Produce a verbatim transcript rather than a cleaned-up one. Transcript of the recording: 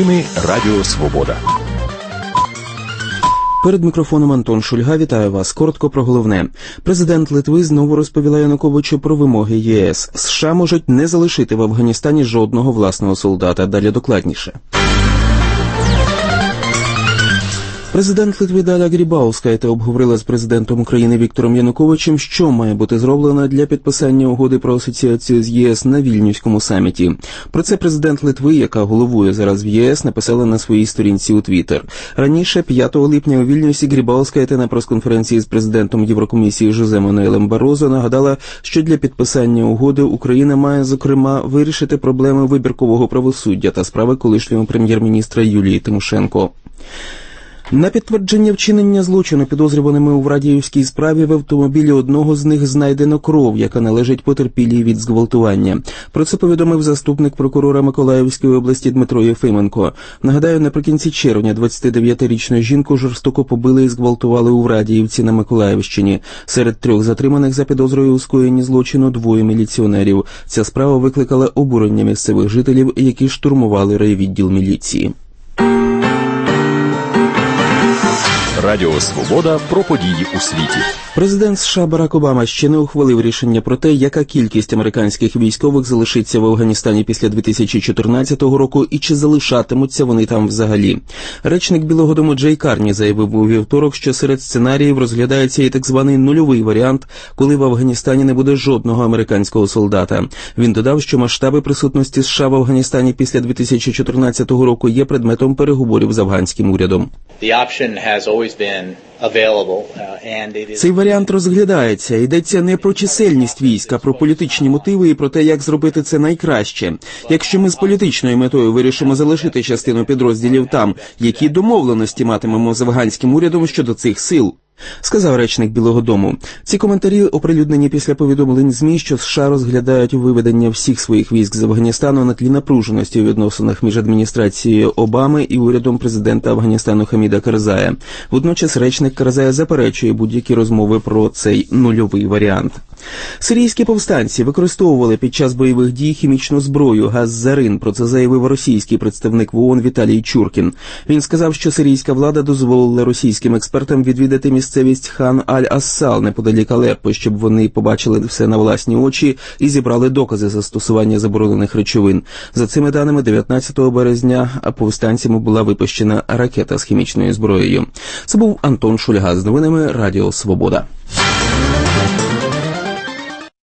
Новини Радіо Свобода. Перед мікрофоном Антон Шульга. Вітаю вас. Коротко про головне. Президент Литви знову розповіла Януковичу про вимоги ЄС. США можуть не залишити в Афганістані жодного власного солдата. Далі докладніше. Президент Литви Даля Грибаускайте обговорила з президентом України Віктором Януковичем, що має бути зроблено для підписання угоди про асоціацію з ЄС на Вільнюському саміті. Про це президент Литви, яка головує зараз в ЄС, написала на своїй сторінці у Твіттер. Раніше, п'ятого липня у Вільнюсі, Грибаускайте на прес-конференції з президентом Єврокомісії Жозе Мануелем Барозо нагадала, що для підписання угоди Україна має, зокрема, вирішити проблеми вибіркового правосуддя та справи колишнього прем'єр-міністра Юлії Тимошенко. На підтвердження вчинення злочину підозрюваними у Врадіївській справі в автомобілі одного з них знайдено кров, яка належить потерпілій від зґвалтування. Про це повідомив заступник прокурора Миколаївської області Дмитро Єфименко. Нагадаю, наприкінці червня двадцятидев'ятирічну жінку жорстоко побили і зґвалтували у Врадіївці на Миколаївщині. Серед трьох затриманих за підозрою у скоєнні злочину двоє міліціонерів. Ця справа викликала обурення місцевих жителів, які штурмували райвідділ міліції. Радіо Свобода про події у світі. Президент США Барак Обама ще не ухвалив рішення про те, яка кількість американських військових залишиться в Афганістані після дві тисячі чотирнадцятого року і чи залишатимуться вони там взагалі. Речник Білого дому Джей Карні заявив у вівторок, що серед сценаріїв розглядається і так званий нульовий варіант, коли в Афганістані не буде жодного американського солдата. Він додав, що масштаби присутності США в Афганістані після дві тисячі чотирнадцятого року є предметом переговорів з афганським урядом. Цей варіант розглядається. Йдеться не про чисельність військ, а про політичні мотиви і про те, як зробити це найкраще. Якщо ми з політичною метою вирішимо залишити частину підрозділів там, які домовленості матимемо з афганським урядом щодо цих сил, сказав речник Білого дому. Ці коментарі оприлюднені після повідомлень ЗМІ, що США розглядають виведення всіх своїх військ з Афганістану на тлі напруженості у відносинах між адміністрацією Обами і урядом президента Афганістану Хаміда Карзая. Водночас речник Карзая заперечує будь-які розмови про цей нульовий варіант. Сирійські повстанці використовували під час бойових дій хімічну зброю, газ зарин. Про це заявив російський представник в ООН Віталій Чуркін. Він сказав, що сирійська влада дозволила російським експертам відвідати місцевість Хан Аль-Ассал неподалік Алеппо, щоб вони побачили все на власні очі і зібрали докази застосування заборонених речовин. За цими даними, дев'ятнадцятого березня повстанцями була випущена ракета з хімічною зброєю. Це був Антон Шульга з новинами Радіо Свобода.